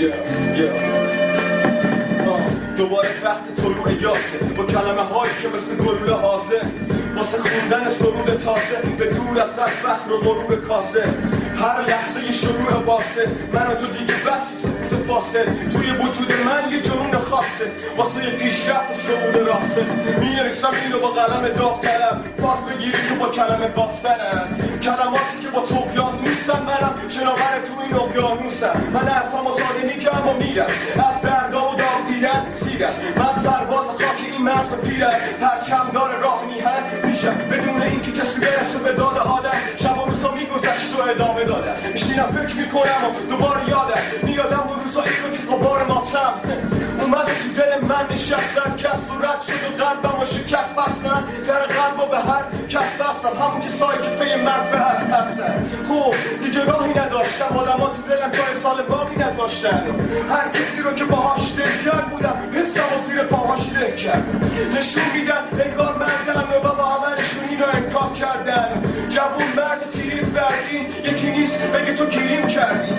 دوباره وقت طلوع یاسه با کلمه هایی که مثل گلوله حاضر واسه خوندن سرود تازه به دور از سر فخر و غرور کاسه هر لحظه یه شروع واسه من و تو دیگه بسی سکوت فاصل توی وجود من یه جنون خاصه واسه یه پیشرفت صعود راسه می‌نویسم اینو با قلم داغ‌ترم پاس بگیری که با کلمه بافترم کلماتی که با طغیان دوستم منم شناور تو این اقیانوسم من حرفم و ساده میگم و میرم از دردا و داغ دیدن سیرم من سرباز خاک این مرز پیرم پرچمدار راه میهن میشم بدون اینکه کسی برسه به داد آدم شب و روزا میگذشت و ادامه دادم میشینم فکر میکنم و دوباره یادم میادم و روزایی رو که غبار ماتم اومده تو دل من نشستم کس صورت شد و قلبم و شکست بس من در قلب و به هر کس بستم همون کسایی که پی منفعت هستن خب دیگه راهی نداشتم آدم ها تو دلم جای سال باقی نذاشتن هر کسی رو که باهاش دلگرم بودم حسم و زیر پاهاش له کردم نشون میدن انگار مردن و با عملشون اینو انکار کردن جوون مرد تیریم بردین یکی نیست بگه تو گیریم کردی